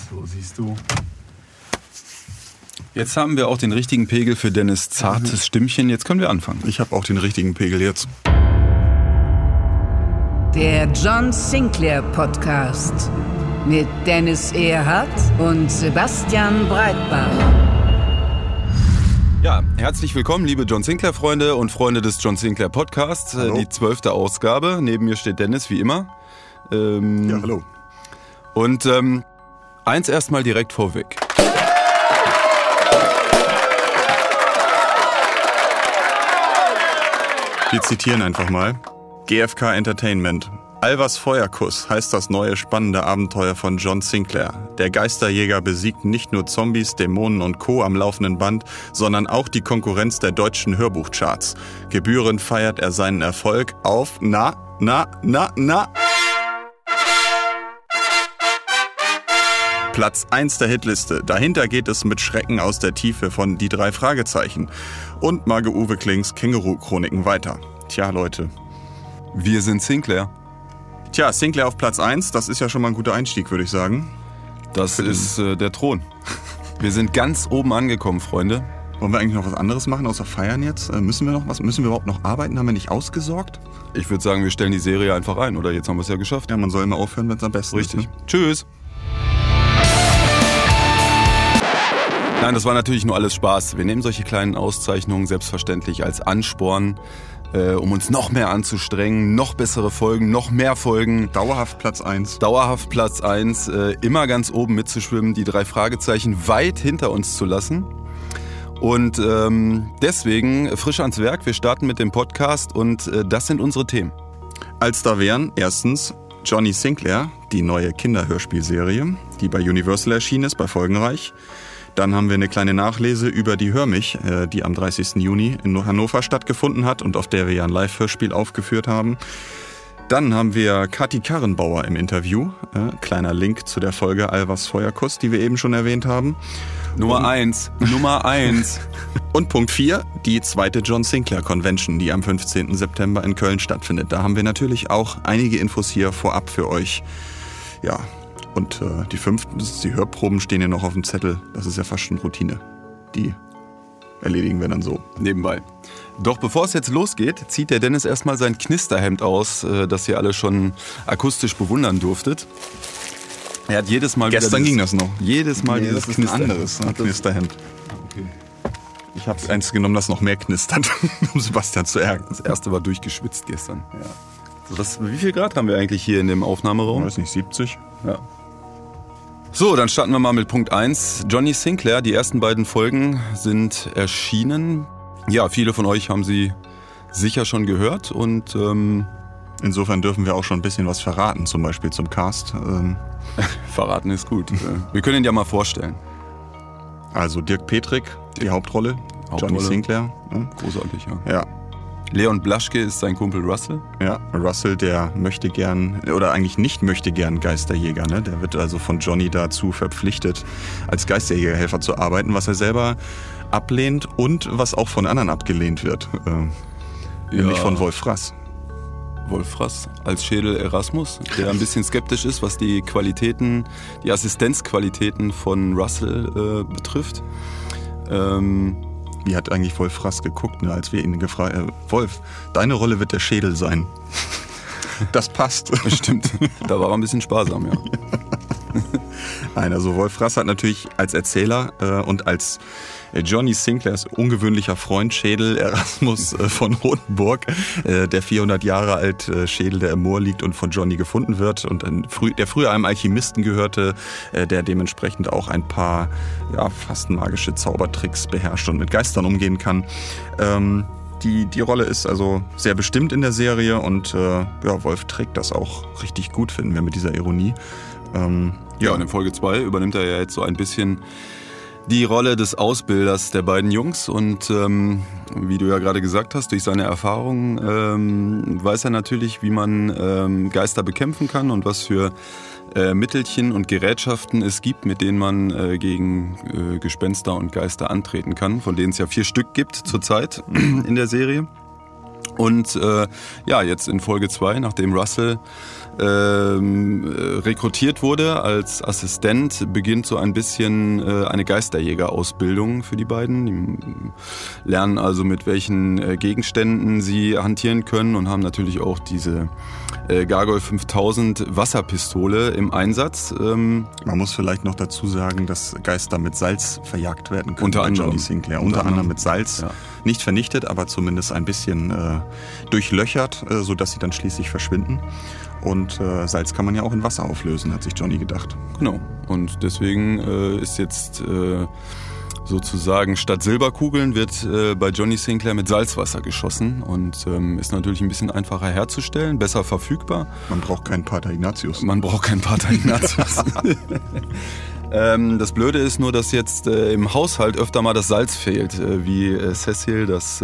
So, siehst du. Jetzt haben wir auch den richtigen Pegel für Dennis' zartes Stimmchen. Jetzt können wir anfangen. Ich habe auch den richtigen Pegel jetzt. Der John Sinclair Podcast mit Dennis Erhardt und Sebastian Breitbart. Ja, herzlich willkommen, liebe John Sinclair-Freunde und Freunde des John Sinclair Podcasts. Hallo. Die 12. Ausgabe. Neben mir steht Dennis, wie immer. Ja, hallo. Und eins erstmal direkt vorweg. Wir zitieren einfach mal. GfK Entertainment. Alvas Feuerkuss heißt das neue spannende Abenteuer von John Sinclair. Der Geisterjäger besiegt nicht nur Zombies, Dämonen und Co. am laufenden Band, sondern auch die Konkurrenz der deutschen Hörbuchcharts. Gebührend feiert er seinen Erfolg auf Platz 1 der Hitliste. Dahinter geht es mit Schrecken aus der Tiefe von Die 3 Fragezeichen und Marge-Uwe Klings Känguru-Chroniken weiter. Tja, Leute. Wir sind Sinclair. Tja, Sinclair auf Platz 1, das ist ja schon mal ein guter Einstieg, würde ich sagen. Das ist der Thron. Wir sind ganz oben angekommen, Freunde. Wollen wir eigentlich noch was anderes machen, außer feiern jetzt? Müssen wir noch was? Müssen wir überhaupt noch arbeiten? Haben wir nicht ausgesorgt? Ich würde sagen, wir stellen die Serie einfach ein, oder? Jetzt haben wir es ja geschafft. Ja, man soll immer aufhören, wenn es am besten ist. Richtig. Tschüss. Nein, das war natürlich nur alles Spaß. Wir nehmen solche kleinen Auszeichnungen selbstverständlich als Ansporn, um uns noch mehr anzustrengen, noch bessere Folgen, noch mehr Folgen. Dauerhaft Platz 1. Dauerhaft Platz 1, immer ganz oben mitzuschwimmen, die 3 Fragezeichen weit hinter uns zu lassen. Und deswegen frisch ans Werk, wir starten mit dem Podcast und das sind unsere Themen. Als da wären erstens Johnny Sinclair, die neue Kinderhörspielserie, die bei Universal erschienen ist, bei Folgenreich. Dann haben wir eine kleine Nachlese über die Hör mich, die am 30. Juni in Hannover stattgefunden hat und auf der wir ja ein Live-Hörspiel aufgeführt haben. Dann haben wir Kathi Karrenbauer im Interview. Kleiner Link zu der Folge Alvas Feuerkuss, die wir eben schon erwähnt haben. Nummer 1. Und Punkt 4, die zweite John Sinclair Convention, die am 15. September in Köln stattfindet. Da haben wir natürlich auch einige Infos hier vorab für euch. Ja, und die 5., die Hörproben stehen ja noch auf dem Zettel. Das ist ja fast schon Routine. Die erledigen wir dann so. Nebenbei. Doch bevor es jetzt losgeht, zieht der Dennis erstmal sein Knisterhemd aus, das ihr alle schon akustisch bewundern durftet. Er hat jedes Mal Gestern ging das noch. Jedes Mal Nee, dieses das ist ein anderes Knisterhemd. Okay. Ich habe eins genommen, das noch mehr knistert, um Sebastian zu ärgern. Das erste war durchgeschwitzt gestern. Ja. So, wie viel Grad haben wir eigentlich hier in dem Aufnahmeraum? Ich weiß nicht, 70? Ja. So, dann starten wir mal mit Punkt 1. Johnny Sinclair, die ersten beiden Folgen sind erschienen. Ja, viele von euch haben sie sicher schon gehört und insofern dürfen wir auch schon ein bisschen was verraten, zum Beispiel zum Cast. Verraten ist gut. Wir können ihn ja mal vorstellen. Also Dirk Petrik, die Hauptrolle. Johnny Sinclair. Ja. Großartig, ja. Ja. Leon Blaschke ist sein Kumpel Russell. Ja, Russell, der möchte gern, oder eigentlich nicht möchte gern Geisterjäger. Ne? Der wird also von Johnny dazu verpflichtet, als Geisterjägerhelfer zu arbeiten, was er selber ablehnt und was auch von anderen abgelehnt wird. Nämlich von Wolf Frass. Wolf Frass als Schädel Erasmus, der ein bisschen skeptisch ist, was die Qualitäten, die Assistenzqualitäten von Russell betrifft. Wie hat eigentlich Wolf Frass geguckt, ne, als wir ihn gefragt haben, Wolf, deine Rolle wird der Schädel sein. Das passt. Stimmt, da war er ein bisschen sparsam, ja. Nein, also Wolf Frass hat natürlich als Erzähler und als Johnny Sinclairs ungewöhnlicher Freund Schädel Erasmus von Rotenburg, der 400 Jahre alt Schädel, der im Moor liegt und von Johnny gefunden wird und der früher einem Alchemisten gehörte, der dementsprechend auch ein paar fast magische Zaubertricks beherrscht und mit Geistern umgehen kann. Die Rolle ist also sehr bestimmt in der Serie und Wolf trägt das auch richtig gut, finden wir, mit dieser Ironie. Und in Folge 2 übernimmt er ja jetzt so ein bisschen die Rolle des Ausbilders der beiden Jungs und wie du ja gerade gesagt hast, durch seine Erfahrungen weiß er natürlich, wie man Geister bekämpfen kann und was für Mittelchen und Gerätschaften es gibt, mit denen man gegen Gespenster und Geister antreten kann, von denen es ja 4 Stück gibt zurzeit in der Serie. Und jetzt in Folge 2, nachdem Russell rekrutiert wurde als Assistent, beginnt so ein bisschen eine Geisterjäger-Ausbildung für die beiden. Die lernen also, mit welchen Gegenständen sie hantieren können und haben natürlich auch diese Gargoyle 5000 Wasserpistole im Einsatz. Man muss vielleicht noch dazu sagen, dass Geister mit Salz verjagt werden können. Unter anderem. Johnny Sinclair. Unter anderem mit Salz. Ja. Nicht vernichtet, aber zumindest ein bisschen durchlöchert, sodass sie dann schließlich verschwinden. Und Salz kann man ja auch in Wasser auflösen, hat sich Johnny gedacht. Genau. Und deswegen ist jetzt sozusagen statt Silberkugeln wird bei Johnny Sinclair mit Salzwasser geschossen und ist natürlich ein bisschen einfacher herzustellen, besser verfügbar. Man braucht keinen Pater Ignatius. Das Blöde ist nur, dass jetzt im Haushalt öfter mal das Salz fehlt, wie Cecil, das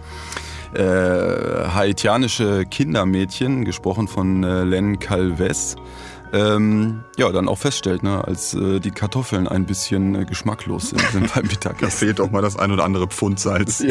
haitianische Kindermädchen, gesprochen von Len Calves, dann auch feststellt, ne, als die Kartoffeln ein bisschen geschmacklos sind beim Mittagessen. Da fehlt auch mal das ein oder andere Pfund Salz.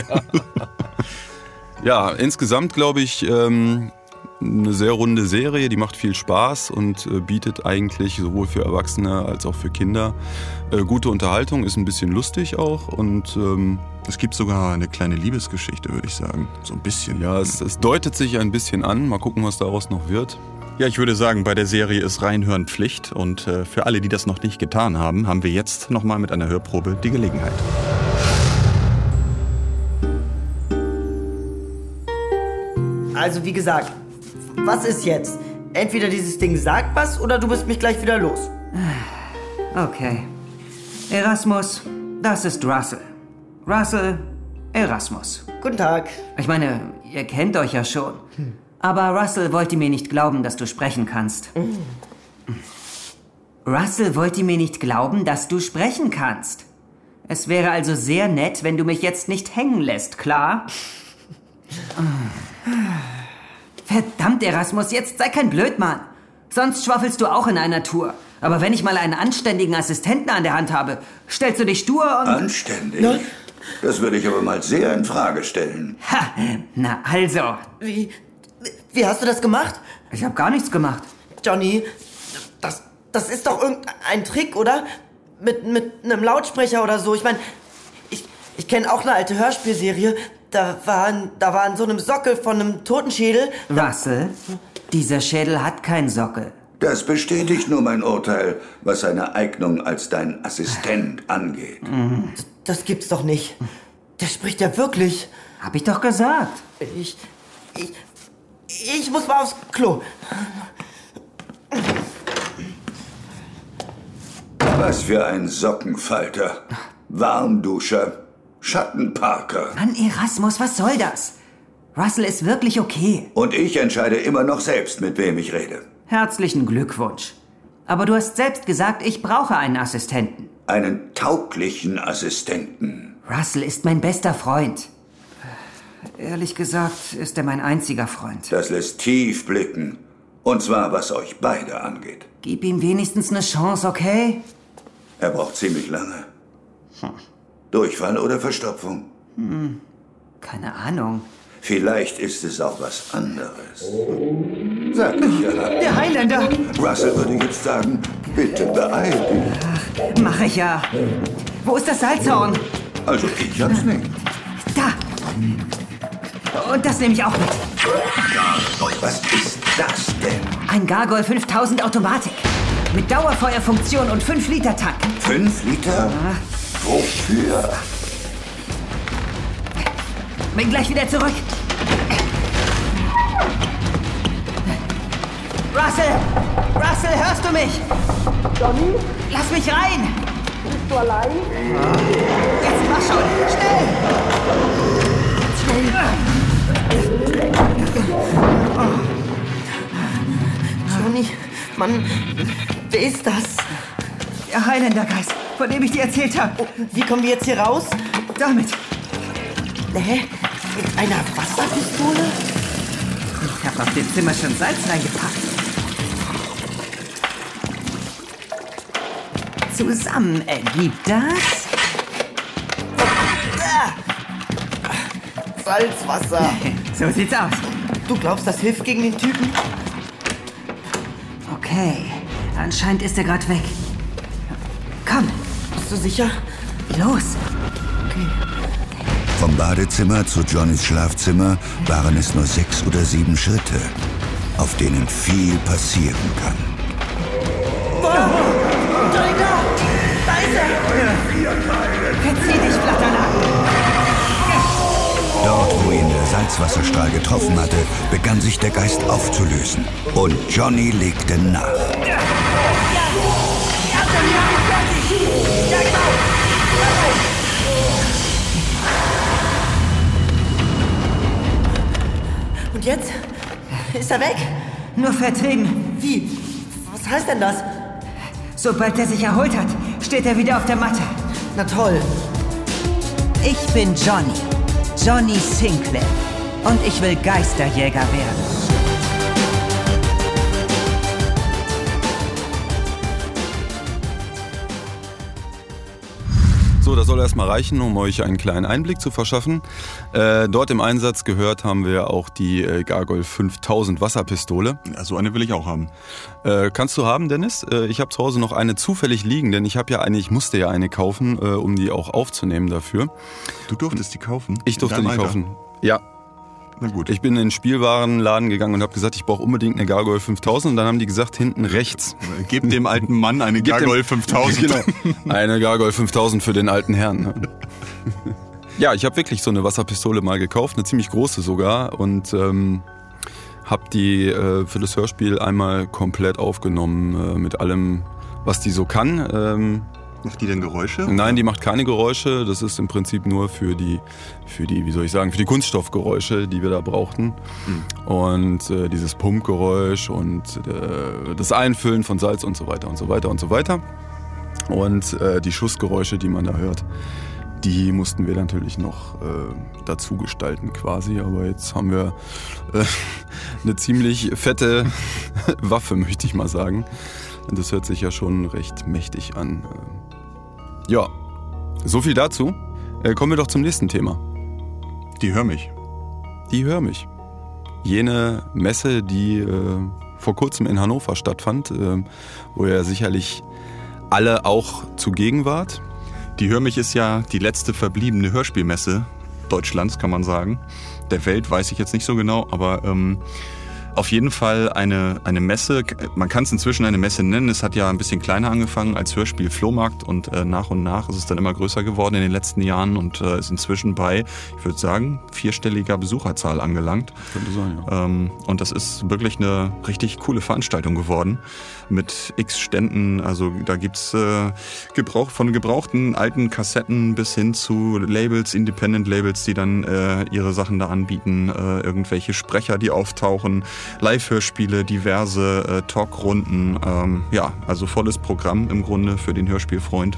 Ja, insgesamt glaube ich eine sehr runde Serie, die macht viel Spaß und bietet eigentlich sowohl für Erwachsene als auch für Kinder gute Unterhaltung, ist ein bisschen lustig auch und es gibt sogar eine kleine Liebesgeschichte, würde ich sagen. So ein bisschen. Ja, es deutet sich ein bisschen an. Mal gucken, was daraus noch wird. Ja, ich würde sagen, bei der Serie ist Reinhören Pflicht. Und für alle, die das noch nicht getan haben, haben wir jetzt nochmal mit einer Hörprobe die Gelegenheit. Also wie gesagt, was ist jetzt? Entweder dieses Ding sagt was oder du bist mich gleich wieder los. Okay. Erasmus, das ist Russell. Russell, Erasmus. Guten Tag. Ich meine, ihr kennt euch ja schon. Aber Russell wollte mir nicht glauben, dass du sprechen kannst. Russell wollte mir nicht glauben, dass du sprechen kannst. Es wäre also sehr nett, wenn du mich jetzt nicht hängen lässt, klar? Verdammt, Erasmus, jetzt sei kein Blödmann. Sonst schwaffelst du auch in einer Tour. Aber wenn ich mal einen anständigen Assistenten an der Hand habe, stellst du dich stur und... Anständig? Ja? Das würde ich aber mal sehr in Frage stellen. Ha, na also. Wie hast du das gemacht? Ich habe gar nichts gemacht. Johnny, das ist doch irgendein Trick, oder? Mit einem Lautsprecher oder so. Ich meine, ich kenne auch eine alte Hörspielserie. Da war an so einem Sockel von einem Totenschädel... Russell, dieser Schädel hat keinen Sockel. Das bestätigt nur mein Urteil, was seine Eignung als dein Assistent angeht. Das gibt's doch nicht. Der spricht ja wirklich. Hab ich doch gesagt. Ich muss mal aufs Klo. Was für ein Sockenfalter. Warmduscher. Schattenparker. Mann, Erasmus, was soll das? Russell ist wirklich okay. Und ich entscheide immer noch selbst, mit wem ich rede. Herzlichen Glückwunsch. Aber du hast selbst gesagt, ich brauche einen Assistenten. Einen tauglichen Assistenten. Russell ist mein bester Freund. Ehrlich gesagt ist er mein einziger Freund. Das lässt tief blicken. Und zwar, was euch beide angeht. Gib ihm wenigstens eine Chance, okay? Er braucht ziemlich lange. Durchfall oder Verstopfung? Keine Ahnung. Vielleicht ist es auch was anderes. Sag ich ja. Der Highlander! Russell würde jetzt sagen, bitte beeil dich. Ach, mach ich ja. Wo ist das Salzhorn? Also ich hab's nicht. Da! Und das nehme ich auch mit. Was ist das denn? Ein Gargoyle 5000 Automatik. Mit Dauerfeuerfunktion und 5-Liter-Tank. 5 Liter? Ja. Wofür? Bin gleich wieder zurück. Russell, hörst du mich? Johnny? Lass mich rein. Bist du allein? Jetzt mach schon. Schnell. Johnny, Mann, wer ist das? Der Highlander-Geist, von dem ich dir erzählt habe. Oh, wie kommen wir jetzt hier raus? Damit. Hä? Mit einer Wasserpistole? Ich habe auf dem Zimmer schon Salz reingepackt. Zusammen ergibt das... Salzwasser. So sieht's aus. Du glaubst, das hilft gegen den Typen? Okay, anscheinend ist er gerade weg. Komm. Bist du sicher? Los. Okay. Vom Badezimmer zu Johnnys Schlafzimmer waren es nur 6 oder 7 Schritte, auf denen viel passieren kann. Johnny, da ist er! Verzieh dich, Flatterner. Dort, wo ihn der Salzwasserstrahl getroffen hatte, begann sich der Geist aufzulösen. Und Johnny legte nach. Und jetzt? Ist er weg? Nur vertrieben. Wie? Was heißt denn das? Sobald er sich erholt hat, steht er wieder auf der Matte. Na toll. Ich bin Johnny. Johnny Sinclair. Und ich will Geisterjäger werden. So, das soll erstmal reichen, um euch einen kleinen Einblick zu verschaffen. Dort im Einsatz gehört haben wir auch die Gargoyle 5000 Wasserpistole. Ja, so eine will ich auch haben. Kannst du haben, Dennis? Ich habe zu Hause noch eine zufällig liegen, denn ich musste ja eine kaufen, um die auch aufzunehmen dafür. Du durftest die kaufen? Ich durfte die kaufen. Ja. Na gut. Ich bin in den Spielwarenladen gegangen und habe gesagt, ich brauche unbedingt eine Gargoyle 5000 und dann haben die gesagt, hinten rechts. Gib dem alten Mann eine Gargoyle 5000. Genau, eine Gargoyle 5000 für den alten Herrn. Ja, ich habe wirklich so eine Wasserpistole mal gekauft, eine ziemlich große sogar und habe die für das Hörspiel einmal komplett aufgenommen mit allem, was die so kann. Macht die denn Geräusche? Nein, die macht keine Geräusche. Das ist im Prinzip nur für die Kunststoffgeräusche, die wir da brauchten. Und dieses Pumpgeräusch und das Einfüllen von Salz und so weiter und so weiter und so weiter. Und die Schussgeräusche, die man da hört, die mussten wir natürlich noch dazu gestalten quasi. Aber jetzt haben wir eine ziemlich fette Waffe, möchte ich mal sagen. Und das hört sich ja schon recht mächtig an. Ja, so viel dazu. Kommen wir doch zum nächsten Thema. Die Hör mich. Die Hör mich. Jene Messe, die vor kurzem in Hannover stattfand, wo ihr sicherlich alle auch zugegen wart. Die Hör mich ist ja die letzte verbliebene Hörspielmesse Deutschlands, kann man sagen. Der Welt weiß ich jetzt nicht so genau, aber auf jeden Fall eine Messe. Man kann es inzwischen eine Messe nennen. Es hat ja ein bisschen kleiner angefangen als Hörspiel-Flohmarkt und nach und nach ist es dann immer größer geworden in den letzten Jahren und ist inzwischen bei, ich würde sagen, 4-stelliger Besucherzahl angelangt. Könnte sein, ja. Und das ist wirklich eine richtig coole Veranstaltung geworden mit x Ständen. Also da gibt's von gebrauchten alten Kassetten bis hin zu Labels, Independent-Labels, die dann ihre Sachen da anbieten, irgendwelche Sprecher, die auftauchen, Live-Hörspiele, diverse Talkrunden, also volles Programm im Grunde für den Hörspielfreund.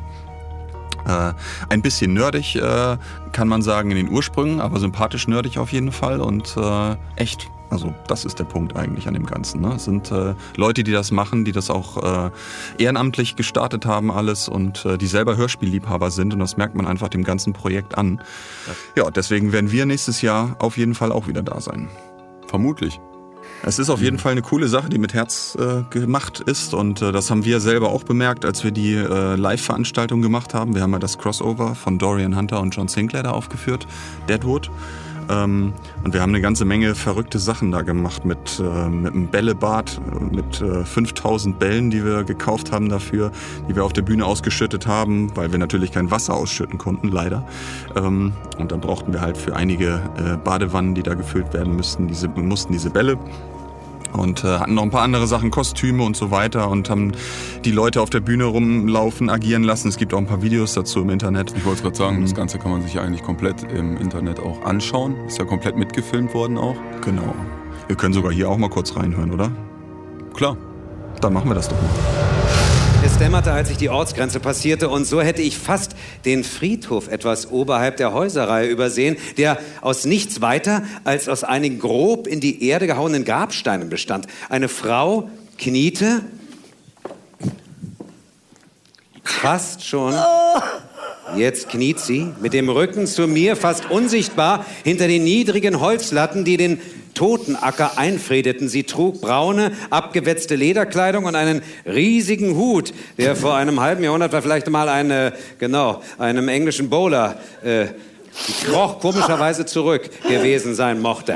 Ein bisschen nerdig, kann man sagen, in den Ursprüngen, aber sympathisch nerdig auf jeden Fall und echt. Also das ist der Punkt eigentlich an dem Ganzen. Ne? Es sind Leute, die das machen, die das auch ehrenamtlich gestartet haben alles und die selber Hörspielliebhaber sind und das merkt man einfach dem ganzen Projekt an. Ja, deswegen werden wir nächstes Jahr auf jeden Fall auch wieder da sein. Vermutlich. Es ist auf jeden Fall eine coole Sache, die mit Herz gemacht ist und das haben wir selber auch bemerkt, als wir die Live-Veranstaltung gemacht haben. Wir haben ja das Crossover von Dorian Hunter und John Sinclair da aufgeführt, Deadwood. Und wir haben eine ganze Menge verrückte Sachen da gemacht mit einem Bällebad, mit 5000 Bällen, die wir gekauft haben dafür, die wir auf der Bühne ausgeschüttet haben, weil wir natürlich kein Wasser ausschütten konnten, leider. Und dann brauchten wir halt für einige Badewannen, die da gefüllt werden mussten diese Bälle. Und hatten noch ein paar andere Sachen, Kostüme und so weiter und haben die Leute auf der Bühne rumlaufen, agieren lassen. Es gibt auch ein paar Videos dazu im Internet. Ich wollte gerade sagen, das Ganze kann man sich ja eigentlich komplett im Internet auch anschauen. Ist ja komplett mitgefilmt worden auch. Genau. Wir können sogar hier auch mal kurz reinhören, oder? Klar. Dann machen wir das doch mal. Es dämmerte, als ich die Ortsgrenze passierte und so hätte ich fast den Friedhof etwas oberhalb der Häuserreihe übersehen, der aus nichts weiter als aus einigen grob in die Erde gehauenen Grabsteinen bestand. Eine Frau kniete fast schon Jetzt kniet sie, mit dem Rücken zu mir, fast unsichtbar, hinter den niedrigen Holzlatten, die den Totenacker einfriedeten. Sie trug braune, abgewetzte Lederkleidung und einen riesigen Hut, der vor einem halben Jahrhundert vielleicht mal einem englischen Bowler kroch komischerweise zurück gewesen sein mochte.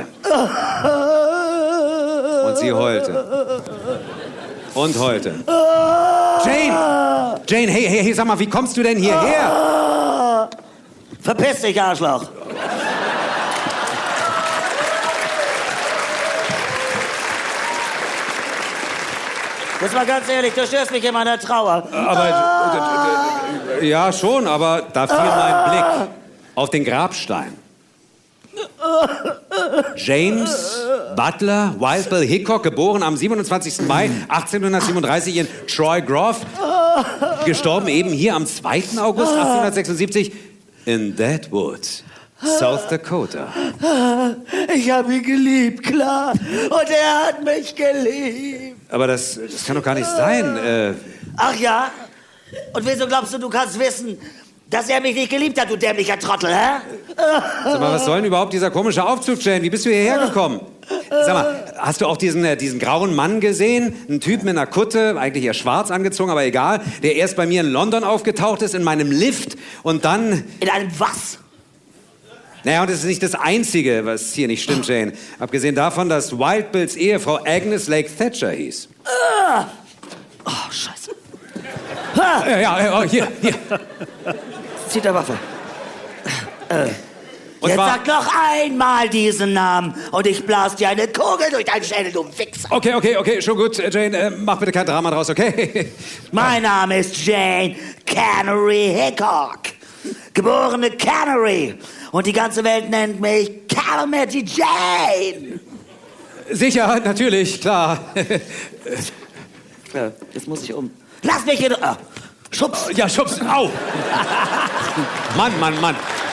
Und sie heulte. Und heulte. Jane, hey, sag mal, wie kommst du denn hierher? Verpiss dich, Arschloch! Jetzt mal ganz ehrlich, du störst mich in meiner Trauer. Aber, ja schon, aber da fiel mein Blick auf den Grabstein. James Butler Wild Bill Hickok, geboren am 27. Mai 1837 in Troy Grove, gestorben eben hier am 2. August 1876 in Deadwood, South Dakota. Ich habe ihn geliebt, klar. Und er hat mich geliebt. Aber das kann doch gar nicht sein. Ach ja? Und wieso glaubst du kannst wissen, dass er mich nicht geliebt hat, du dämlicher Trottel, hä? Sag mal, was soll denn überhaupt dieser komische Aufzug, Jane? Wie bist du hierher gekommen? Sag mal, hast du auch diesen grauen Mann gesehen? Einen Typ mit einer Kutte, eigentlich eher schwarz angezogen, aber egal, der erst bei mir in London aufgetaucht ist, in meinem Lift und dann... In einem was? Naja, und das ist nicht das Einzige, was hier nicht stimmt, Jane. Abgesehen davon, dass Wild Bills Ehefrau Agnes Lake Thatcher hieß. Oh, Scheiße. Ja, hier. Zieht der Waffe. Und jetzt sag noch einmal diesen Namen und ich blas dir eine Kugel durch deinen Schädel, du Wichser. Okay, schon gut, Jane. Mach bitte kein Drama draus, okay? Mein Name ist Jane Canary Hickok. Geborene Canary. Und die ganze Welt nennt mich Calamity Jane. Sicher, natürlich, klar. Jetzt muss ich um. Lass mich hier... Schubs. Ja, schubs. Au. Mann.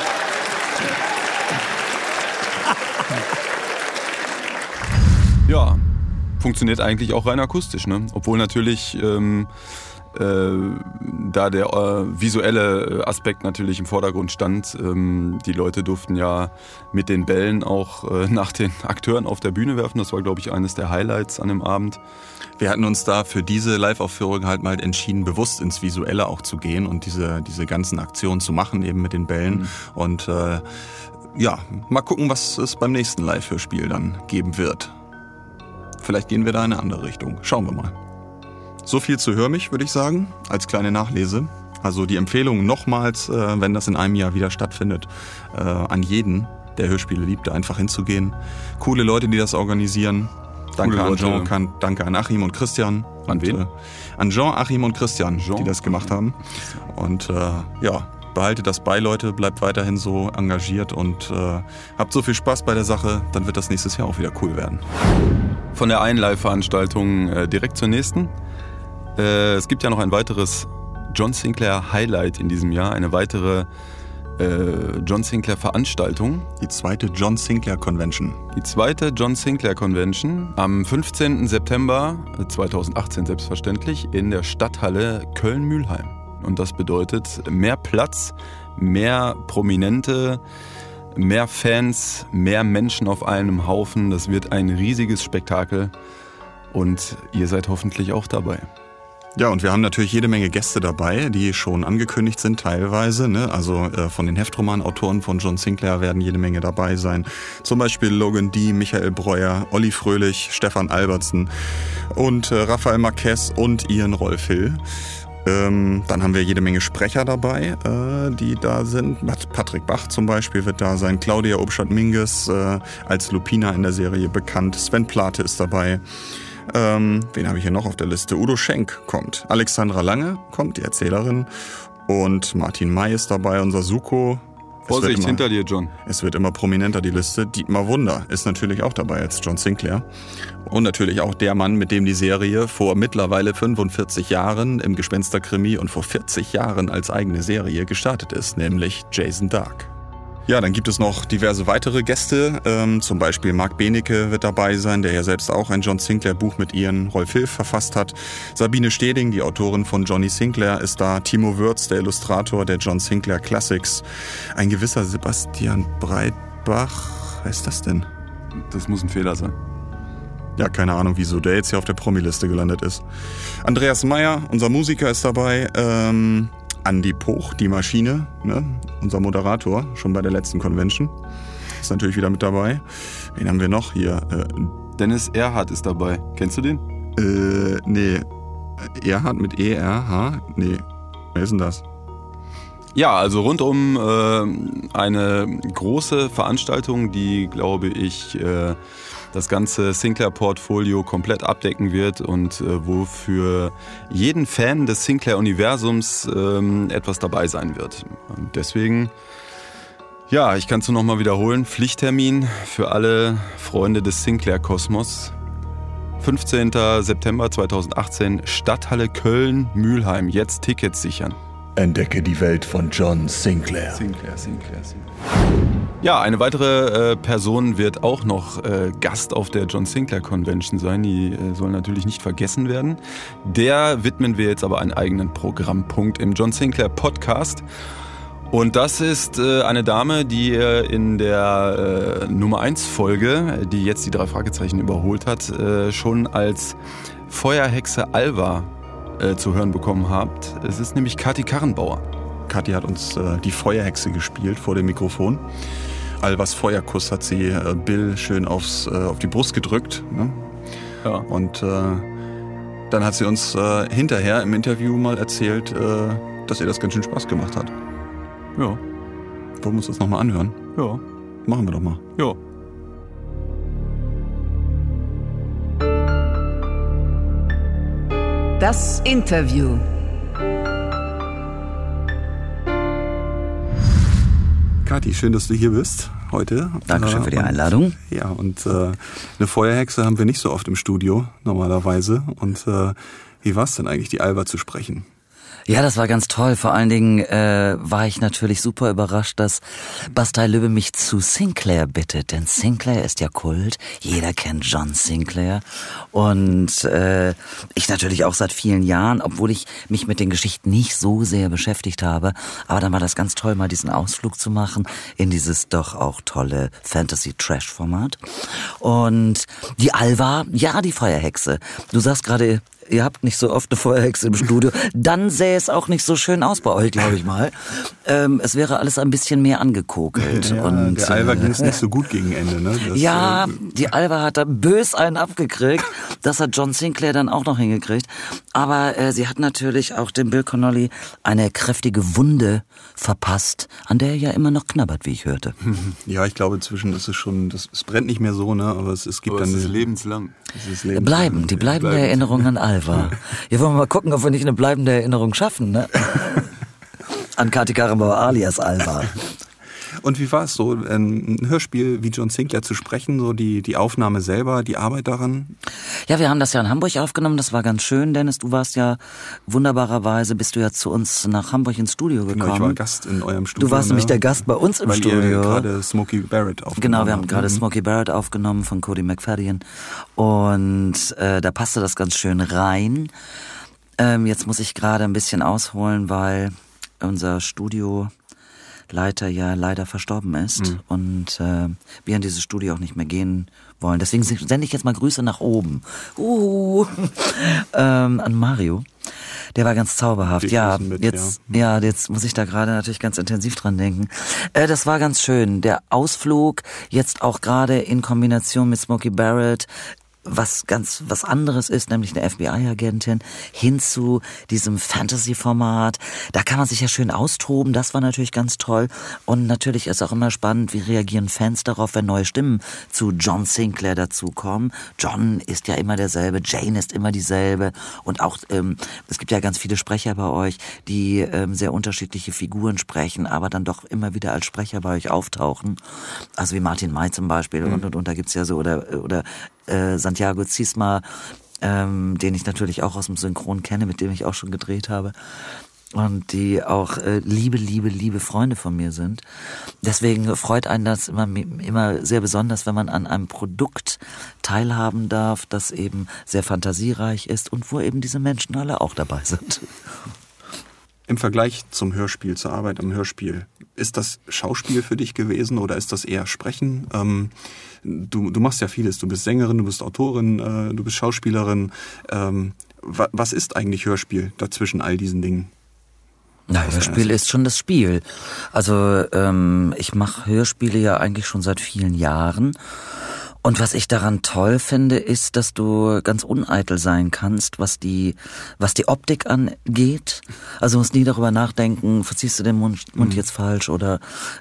Ja, funktioniert eigentlich auch rein akustisch, ne? Obwohl natürlich da der visuelle Aspekt natürlich im Vordergrund stand. Die Leute durften ja mit den Bällen auch nach den Akteuren auf der Bühne werfen. Das war, glaube ich, eines der Highlights an dem Abend. Wir hatten uns da für diese Live-Aufführung halt mal entschieden, bewusst ins Visuelle auch zu gehen und diese ganzen Aktionen zu machen, eben mit den Bällen. Und mal gucken, was es beim nächsten Live-Hörspiel dann geben wird. Vielleicht gehen wir da in eine andere Richtung. Schauen wir mal. So viel zu Hör mich, würde ich sagen, als kleine Nachlese. Also die Empfehlung nochmals, wenn das in einem Jahr wieder stattfindet, an jeden, der Hörspiele liebt, einfach hinzugehen. Coole Leute, die das organisieren. Danke an Jean, danke an Achim und Christian. An wen? An Jean, Achim und Christian, die das gemacht haben. Und behaltet das bei, Leute, bleibt weiterhin so engagiert und habt so viel Spaß bei der Sache, dann wird das nächstes Jahr auch wieder cool werden. Von der einen Live-Veranstaltung direkt zur nächsten. Es gibt ja noch ein weiteres John Sinclair Highlight in diesem Jahr, eine weitere John Sinclair Veranstaltung. Die zweite John Sinclair Convention. Die zweite John Sinclair Convention am 15. September 2018 selbstverständlich in der Stadthalle Köln-Mülheim. Und das bedeutet mehr Platz, mehr Prominente, mehr Fans, mehr Menschen auf einem Haufen. Das wird ein riesiges Spektakel und ihr seid hoffentlich auch dabei. Ja, und wir haben natürlich jede Menge Gäste dabei, die schon angekündigt sind teilweise. Ne? Also von den Heftromanautoren von John Sinclair werden jede Menge dabei sein. Zum Beispiel Logan D., Michael Breuer, Olli Fröhlich, Stefan Albertsen und Raphael Marquez und Ian Rolf-Hill. Dann haben wir jede Menge Sprecher dabei, die da sind. Patrick Bach zum Beispiel wird da sein, Claudia Obstadt-Minges als Lupina in der Serie bekannt, Sven Plate ist dabei. Wen habe ich hier noch auf der Liste? Udo Schenk kommt, Alexandra Lange kommt, die Erzählerin, und Martin May ist dabei, unser Suko. Vorsicht, hinter dir, John. Es wird immer prominenter, die Liste. Dietmar Wunder ist natürlich auch dabei als John Sinclair. Und natürlich auch der Mann, mit dem die Serie vor mittlerweile 45 Jahren im Gespensterkrimi und vor 40 Jahren als eigene Serie gestartet ist, nämlich Jason Dark. Ja, dann gibt es noch diverse weitere Gäste, zum Beispiel Marc Benecke wird dabei sein, der ja selbst auch ein John Sinclair-Buch mit Ian Rolf Hilf verfasst hat. Sabine Steding, die Autorin von Johnny Sinclair, ist da. Timo Würz, der Illustrator der John Sinclair Classics. Ein gewisser Sebastian Breitbach, wer ist das denn? Das muss ein Fehler sein. Ja, keine Ahnung, wieso der jetzt hier auf der Promiliste gelandet ist. Andreas Meyer, unser Musiker, ist dabei. Andi Poch, die Maschine, ne? Unser Moderator, schon bei der letzten Convention. Ist natürlich wieder mit dabei. Wen haben wir noch hier? Dennis Erhardt ist dabei. Kennst du den? Nee. Erhardt mit E-R-H? Nee. Wer ist denn das? Ja, also rund um eine große Veranstaltung, die, glaube ich, das ganze Sinclair-Portfolio komplett abdecken wird und wo für jeden Fan des Sinclair-Universums etwas dabei sein wird. Und deswegen, ja, ich kann es nur noch mal wiederholen, Pflichttermin für alle Freunde des Sinclair-Kosmos. 15. September 2018, Stadthalle Köln-Mülheim. Jetzt Tickets sichern. Entdecke die Welt von John Sinclair. Sinclair. Ja, eine weitere Person wird auch noch Gast auf der John Sinclair Convention sein. Die soll natürlich nicht vergessen werden. Der widmen wir jetzt aber einen eigenen Programmpunkt im John Sinclair Podcast. Und das ist eine Dame, die in der Nummer 1 Folge, die jetzt die 3 Fragezeichen überholt hat, schon als Feuerhexe Alva zu hören bekommen habt. Es ist nämlich Kathi Karrenbauer. Kathi hat uns die Feuerhexe gespielt vor dem Mikrofon. Alvas Feuerkuss hat sie Bill schön auf die Brust gedrückt. Ne? Ja. Und dann hat sie uns hinterher im Interview mal erzählt, dass ihr das ganz schön Spaß gemacht hat. Ja. Wollen wir uns das nochmal anhören? Ja. Machen wir doch mal. Ja. Das Interview. Kathi, schön, dass du hier bist heute. Dankeschön für die Einladung. Ja, und eine Feuerhexe haben wir nicht so oft im Studio normalerweise. Und wie war es denn eigentlich, die Alva zu sprechen? Ja, das war ganz toll. Vor allen Dingen war ich natürlich super überrascht, dass Bastei Lübbe mich zu Sinclair bittet. Denn Sinclair ist ja Kult. Jeder kennt John Sinclair. Und ich natürlich auch seit vielen Jahren, obwohl ich mich mit den Geschichten nicht so sehr beschäftigt habe. Aber dann war das ganz toll, mal diesen Ausflug zu machen in dieses doch auch tolle Fantasy-Trash-Format. Und die Alva, ja, die Feuerhexe. Du sagst gerade, ihr habt nicht so oft eine Feuerhexe im Studio, dann sähe es auch nicht so schön aus bei euch, glaube ich mal. Es wäre alles ein bisschen mehr angekokelt. Ja, und der Alva ging es nicht so gut gegen Ende, ne? Das, ja, die Alva hat da bös einen abgekriegt. Das hat John Sinclair dann auch noch hingekriegt. Aber sie hat natürlich auch dem Bill Connolly eine kräftige Wunde verpasst, an der er ja immer noch knabbert, wie ich hörte. Ja, ich glaube, inzwischen ist es schon, es brennt nicht mehr so, ne? Aber es gibt aber dann... es ist lebenslang. Die bleibende Erinnerung an Alva. Hier wollen wir mal gucken, ob wir nicht eine bleibende Erinnerung schaffen, ne? An Kathi Karrenbauer alias Alva. Und wie war es so, ein Hörspiel wie John Sinclair zu sprechen, so die Aufnahme selber, die Arbeit daran? Ja, wir haben das ja in Hamburg aufgenommen, das war ganz schön, Dennis, du warst ja wunderbarerweise, bist du ja zu uns nach Hamburg ins Studio gekommen. Genau, ich war Gast in eurem Studio. Du warst nämlich der Gast bei uns im Studio. Weil ihr gerade Smokey Barrett aufgenommen Genau, wir haben gerade Smokey Barrett aufgenommen von Cody McFadden und da passte das ganz schön rein. Jetzt muss ich gerade ein bisschen ausholen, weil unser Studioleiter ja leider verstorben ist und wir in dieses Studio auch nicht mehr gehen wollen. Deswegen sende ich jetzt mal Grüße nach oben. An Mario. Der war ganz zauberhaft. Jetzt muss ich da gerade natürlich ganz intensiv dran denken. Das war ganz schön. Der Ausflug, jetzt auch gerade in Kombination mit Smokey Barrett, was anderes ist, nämlich eine FBI-Agentin, hin zu diesem Fantasy-Format. Da kann man sich ja schön austoben, das war natürlich ganz toll. Und natürlich ist auch immer spannend, wie reagieren Fans darauf, wenn neue Stimmen zu John Sinclair dazukommen. John ist ja immer derselbe, Jane ist immer dieselbe. Und auch, es gibt ja ganz viele Sprecher bei euch, die sehr unterschiedliche Figuren sprechen, aber dann doch immer wieder als Sprecher bei euch auftauchen. Also wie Martin May zum Beispiel und da gibt's ja so, oder Santiago Ziesma, den ich natürlich auch aus dem Synchron kenne, mit dem ich auch schon gedreht habe. und die auch liebe Freunde von mir sind. Deswegen freut einen das immer sehr besonders, wenn man an einem Produkt teilhaben darf, das eben sehr fantasiereich ist und wo eben diese Menschen alle auch dabei sind. Im Vergleich zum Hörspiel, zur Arbeit am Hörspiel, ist das Schauspiel für dich gewesen oder ist das eher Sprechen? Du machst ja vieles, du bist Sängerin, du bist Autorin, du bist Schauspielerin. Was ist eigentlich Hörspiel dazwischen all diesen Dingen? Na, Hörspiel ist schon das Spiel. Also ich mache Hörspiele ja eigentlich schon seit vielen Jahren. Und was ich daran toll finde, ist, dass du ganz uneitel sein kannst, was die Optik angeht. Also musst nie darüber nachdenken, verziehst du den Mund jetzt falsch oder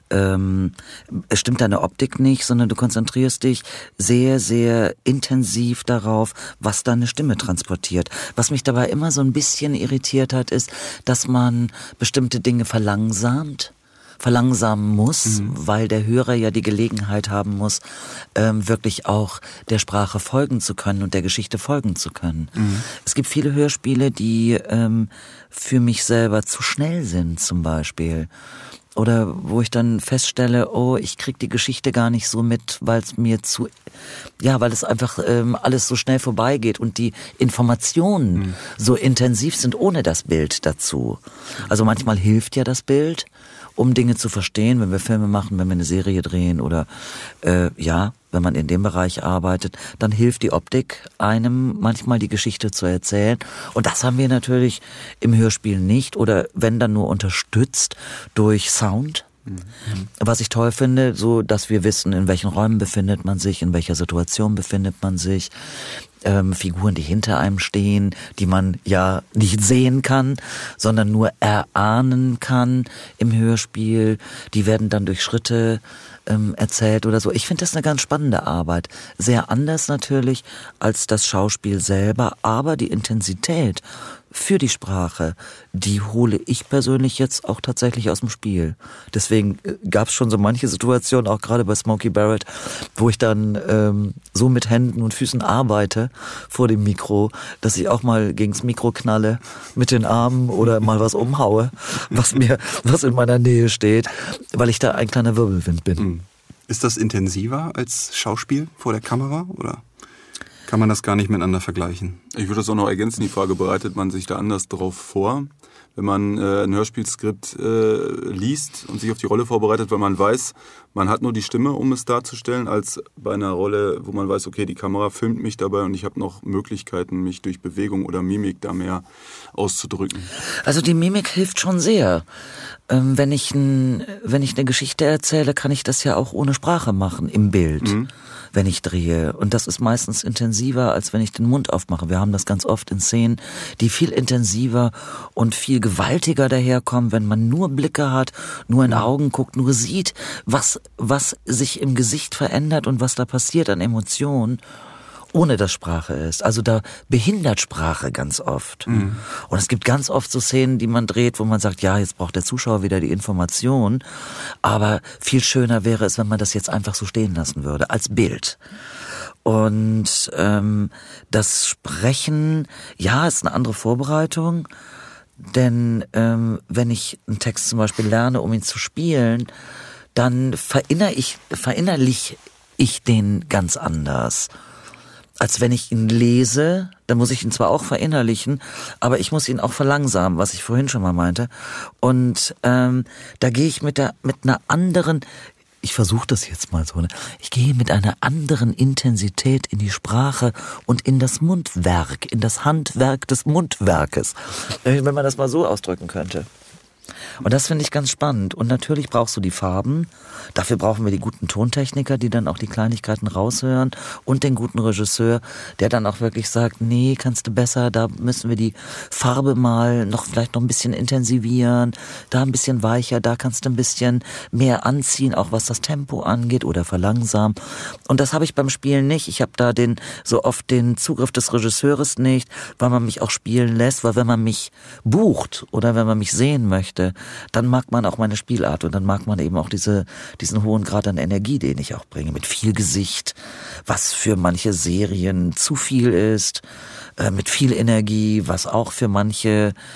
es stimmt deine Optik nicht, sondern du konzentrierst dich sehr, sehr intensiv darauf, was deine Stimme transportiert. Was mich dabei immer so ein bisschen irritiert hat, ist, dass man bestimmte Dinge verlangsamen muss, weil der Hörer ja die Gelegenheit haben muss, wirklich auch der Sprache folgen zu können und der Geschichte folgen zu können. Es gibt viele Hörspiele, die für mich selber zu schnell sind, zum Beispiel. Oder wo ich dann feststelle, oh, ich krieg die Geschichte gar nicht so mit, weil es einfach alles so schnell vorbeigeht und die Informationen so intensiv sind ohne das Bild dazu. Also manchmal hilft ja das Bild, um Dinge zu verstehen, wenn wir Filme machen, wenn wir eine Serie drehen oder wenn man in dem Bereich arbeitet, dann hilft die Optik einem manchmal die Geschichte zu erzählen. Und das haben wir natürlich im Hörspiel nicht oder wenn dann nur unterstützt durch Sound. Was ich toll finde, so dass wir wissen, in welchen Räumen befindet man sich, in welcher Situation befindet man sich. Figuren, die hinter einem stehen, die man ja nicht sehen kann, sondern nur erahnen kann im Hörspiel. Die werden dann durch Schritte erzählt oder so. Ich finde das eine ganz spannende Arbeit. Sehr anders natürlich als das Schauspiel selber, aber die Intensität für die Sprache, die hole ich persönlich jetzt auch tatsächlich aus dem Spiel. Deswegen gab es schon so manche Situationen, auch gerade bei Smokey Barrett, wo ich dann so mit Händen und Füßen arbeite vor dem Mikro, dass ich auch mal gegens Mikro knalle mit den Armen oder mal was umhaue, was in meiner Nähe steht, weil ich da ein kleiner Wirbelwind bin. Ist das intensiver als Schauspiel vor der Kamera oder kann man das gar nicht miteinander vergleichen? Ich würde das auch noch ergänzen, die Frage, bereitet man sich da anders drauf vor? Wenn man ein Hörspielskript liest und sich auf die Rolle vorbereitet, weil man weiß, man hat nur die Stimme, um es darzustellen, als bei einer Rolle, wo man weiß, okay, die Kamera filmt mich dabei und ich habe noch Möglichkeiten, mich durch Bewegung oder Mimik da mehr auszudrücken. Also die Mimik hilft schon sehr. Wenn ich eine Geschichte erzähle, kann ich das ja auch ohne Sprache machen, im Bild. Wenn ich drehe. Und das ist meistens intensiver, als wenn ich den Mund aufmache. Wir haben das ganz oft in Szenen, die viel intensiver und viel gewaltiger daherkommen, wenn man nur Blicke hat, nur in Augen guckt, nur sieht, was sich im Gesicht verändert und was da passiert an Emotionen, ohne dass Sprache ist. Also da behindert Sprache ganz oft. Und es gibt ganz oft so Szenen, die man dreht, wo man sagt, ja, jetzt braucht der Zuschauer wieder die Information. Aber viel schöner wäre es, wenn man das jetzt einfach so stehen lassen würde, als Bild. Und das Sprechen, ja, ist eine andere Vorbereitung. Denn wenn ich einen Text zum Beispiel lerne, um ihn zu spielen, dann verinnerliche ich den ganz anders. Als wenn ich ihn lese, dann muss ich ihn zwar auch verinnerlichen, aber ich muss ihn auch verlangsamen, was ich vorhin schon mal meinte. Und da gehe ich mit einer anderen, ich versuche das jetzt mal so, ich gehe mit einer anderen Intensität in die Sprache und in das Mundwerk, in das Handwerk des Mundwerkes, wenn man das mal so ausdrücken könnte. Und das finde ich ganz spannend. Und natürlich brauchst du die Farben. Dafür brauchen wir die guten Tontechniker, die dann auch die Kleinigkeiten raushören. Und den guten Regisseur, der dann auch wirklich sagt, nee, kannst du besser, da müssen wir die Farbe mal vielleicht noch ein bisschen intensivieren. Da ein bisschen weicher, da kannst du ein bisschen mehr anziehen, auch was das Tempo angeht oder verlangsamen. Und das habe ich beim Spielen nicht. Ich habe da so oft den Zugriff des Regisseurs nicht, weil man mich auch spielen lässt. Weil wenn man mich bucht oder wenn man mich sehen möchte, dann mag man auch meine Spielart und dann mag man eben auch diesen hohen Grad an Energie, den ich auch bringe, mit viel Gesicht, was für manche Serien zu viel ist, mit viel Energie, was auch für manche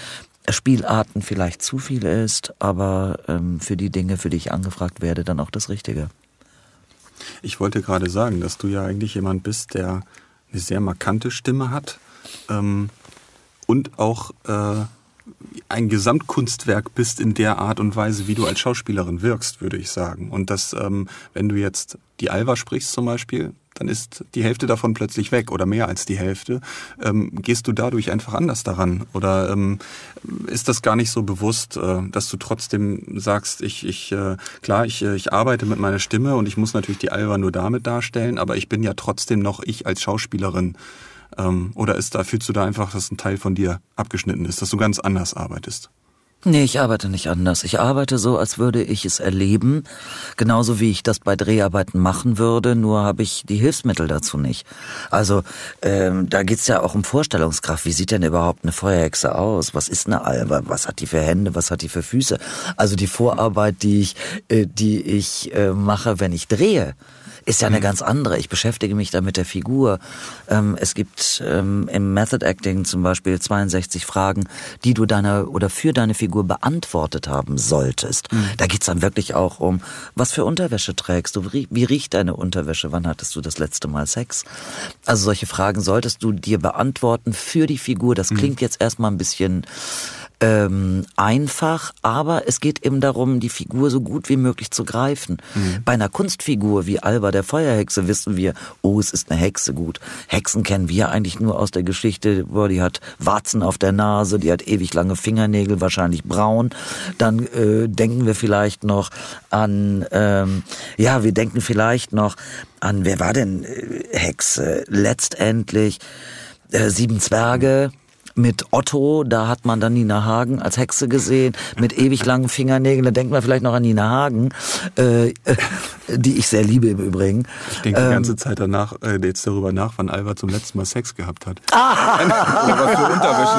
Spielarten vielleicht zu viel ist, aber für die Dinge, für die ich angefragt werde, dann auch das Richtige. Ich wollte gerade sagen, dass du ja eigentlich jemand bist, der eine sehr markante Stimme hat und auch ein Gesamtkunstwerk bist in der Art und Weise, wie du als Schauspielerin wirkst, würde ich sagen. Und dass, wenn du jetzt die Alva sprichst zum Beispiel, dann ist die Hälfte davon plötzlich weg oder mehr als die Hälfte. Gehst du dadurch einfach anders daran? Oder ist das gar nicht so bewusst, dass du trotzdem sagst, ich arbeite mit meiner Stimme und ich muss natürlich die Alva nur damit darstellen, aber ich bin ja trotzdem noch ich als Schauspielerin. Oder fühlst du da einfach, dass ein Teil von dir abgeschnitten ist, dass du ganz anders arbeitest? Nee, ich arbeite nicht anders. Ich arbeite so, als würde ich es erleben, genauso wie ich das bei Dreharbeiten machen würde, nur habe ich die Hilfsmittel dazu nicht. Also da geht's ja auch um Vorstellungskraft. Wie sieht denn überhaupt eine Feuerhexe aus? Was ist eine Alva? Was hat die für Hände? Was hat die für Füße? Also die Vorarbeit, die ich mache, wenn ich drehe, ist ja eine ganz andere. Ich beschäftige mich da mit der Figur. Es gibt im Method Acting zum Beispiel 62 Fragen, die du für deine Figur beantwortet haben solltest. Da geht's dann wirklich auch um, was für Unterwäsche trägst du? Wie riecht deine Unterwäsche? Wann hattest du das letzte Mal Sex? Also solche Fragen solltest du dir beantworten für die Figur. Das klingt jetzt erstmal ein bisschen einfach, aber es geht eben darum, die Figur so gut wie möglich zu greifen. Bei einer Kunstfigur wie Alva der Feuerhexe wissen wir, es ist eine Hexe. Gut, Hexen kennen wir eigentlich nur aus der Geschichte, die hat Warzen auf der Nase, die hat ewig lange Fingernägel, wahrscheinlich braun. Dann denken wir vielleicht noch an, wer war denn Hexe? Letztendlich 7 Zwerge. Mit Otto, da hat man dann Nina Hagen als Hexe gesehen, mit ewig langen Fingernägeln, da denkt man vielleicht noch an Nina Hagen, die ich sehr liebe im Übrigen. Ich denke die ganze Zeit danach, jetzt darüber nach, wann Alva zum letzten Mal Sex gehabt hat. Was für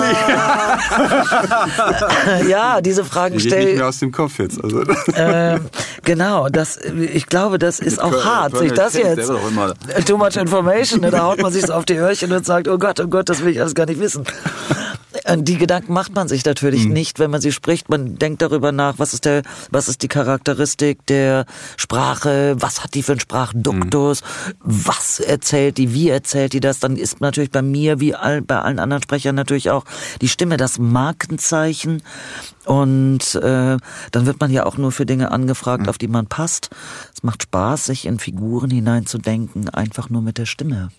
Unterwäsche. Ja, diese Fragen stellen. Die geht nicht mehr aus dem Kopf jetzt. Also. Genau, ich glaube, das ist auch hart, sich das jetzt, too much information, da haut man sich so auf die Öhrchen und sagt, oh Gott, das will ich alles gar nicht wissen. Die Gedanken macht man sich natürlich nicht, wenn man sie spricht. Man denkt darüber nach, was ist die Charakteristik der Sprache, was hat die für einen Sprachduktus, was erzählt die, wie erzählt die das. Dann ist natürlich bei mir, wie bei allen anderen Sprechern, natürlich auch die Stimme das Markenzeichen. Und dann wird man ja auch nur für Dinge angefragt, auf die man passt. Es macht Spaß, sich in Figuren hineinzudenken, einfach nur mit der Stimme.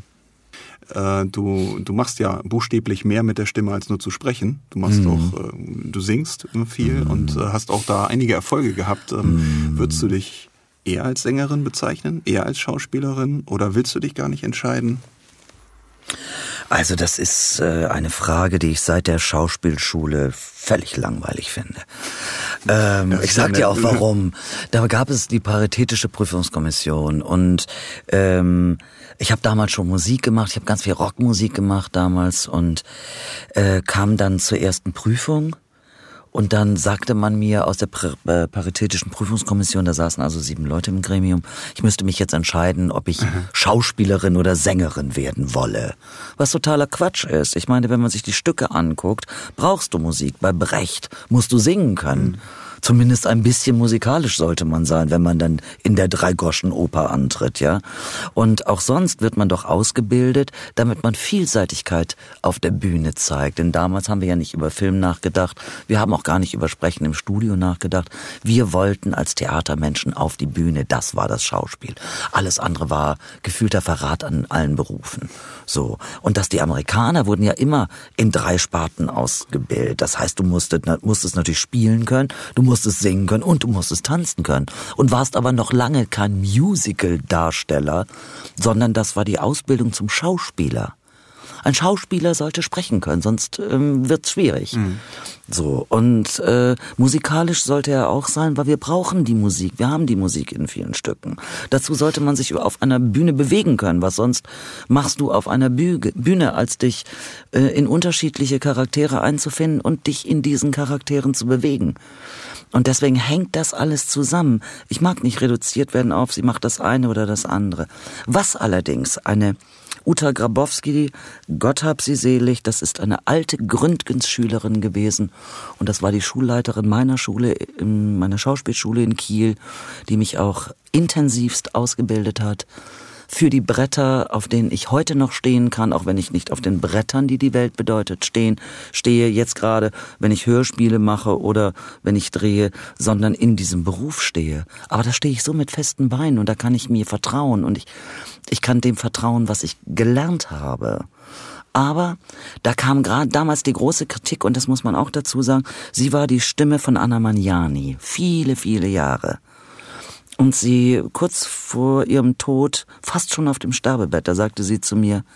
Du machst ja buchstäblich mehr mit der Stimme als nur zu sprechen. Du machst auch, du singst viel und hast auch da einige Erfolge gehabt. Würdest du dich eher als Sängerin bezeichnen, eher als Schauspielerin oder willst du dich gar nicht entscheiden? Also das ist eine Frage, die ich seit der Schauspielschule völlig langweilig finde. Ich sag dir auch warum. Da gab es die Paritätische Prüfungskommission und ich habe damals schon Musik gemacht, ich habe ganz viel Rockmusik gemacht damals und kam dann zur ersten Prüfung. Und dann sagte man mir aus der Paritätischen Prüfungskommission, da saßen also 7 Leute im Gremium, ich müsste mich jetzt entscheiden, ob ich Schauspielerin oder Sängerin werden wolle. Was totaler Quatsch ist. Ich meine, wenn man sich die Stücke anguckt, brauchst du Musik. Bei Brecht musst du singen können. Zumindest ein bisschen musikalisch sollte man sein, wenn man dann in der Dreigroschenoper antritt, ja. Und auch sonst wird man doch ausgebildet, damit man Vielseitigkeit auf der Bühne zeigt. Denn damals haben wir ja nicht über Film nachgedacht. Wir haben auch gar nicht über Sprechen im Studio nachgedacht. Wir wollten als Theatermenschen auf die Bühne. Das war das Schauspiel. Alles andere war gefühlter Verrat an allen Berufen. So. Und die Amerikaner wurden ja immer in 3 Sparten ausgebildet. Das heißt, du musstest natürlich spielen können, du musstest singen können und du musstest tanzen können. Und warst aber noch lange kein Musical-Darsteller, sondern das war die Ausbildung zum Schauspieler. Ein Schauspieler sollte sprechen können, sonst wird's schwierig. So, und musikalisch sollte er auch sein, weil wir brauchen die Musik. Wir haben die Musik in vielen Stücken. Dazu sollte man sich auf einer Bühne bewegen können. Was sonst machst du auf einer Bühne, als dich in unterschiedliche Charaktere einzufinden und dich in diesen Charakteren zu bewegen. Und deswegen hängt das alles zusammen. Ich mag nicht reduziert werden auf, sie macht das eine oder das andere. Was allerdings eine Uta Grabowski, Gott hab sie selig, das ist eine alte Gründgens-Schülerin gewesen und das war die Schulleiterin meiner Schule, meiner Schauspielschule in Kiel, die mich auch intensivst ausgebildet hat für die Bretter, auf denen ich heute noch stehen kann, auch wenn ich nicht auf den Brettern, die die Welt bedeutet, stehe jetzt gerade, wenn ich Hörspiele mache oder wenn ich drehe, sondern in diesem Beruf stehe. Aber da stehe ich so mit festen Beinen und da kann ich mir vertrauen und ich kann dem vertrauen, was ich gelernt habe. Aber da kam gerade damals die große Kritik und das muss man auch dazu sagen, sie war die Stimme von Anna Magnani, viele, viele Jahre. Und sie, kurz vor ihrem Tod, fast schon auf dem Sterbebett, da sagte sie zu mir,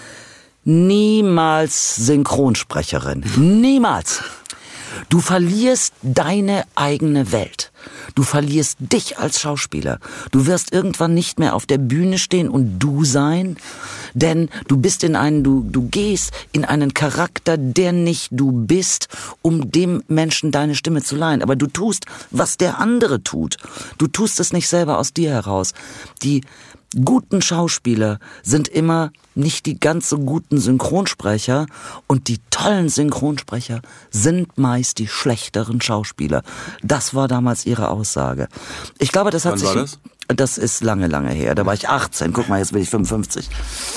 niemals Synchronsprecherin, niemals. Du verlierst deine eigene Welt. Du verlierst dich als Schauspieler. Du wirst irgendwann nicht mehr auf der Bühne stehen und du sein, denn du bist du gehst in einen Charakter, der nicht du bist, um dem Menschen deine Stimme zu leihen. Aber du tust, was der andere tut. Du tust es nicht selber aus dir heraus. Die guten Schauspieler sind immer nicht die ganz so guten Synchronsprecher und die tollen Synchronsprecher sind meist die schlechteren Schauspieler. Das war damals ihre Aussage. Ich glaube, das hat sich... Wann war das? Das ist lange, lange her. Da war ich 18. Guck mal, jetzt bin ich 55.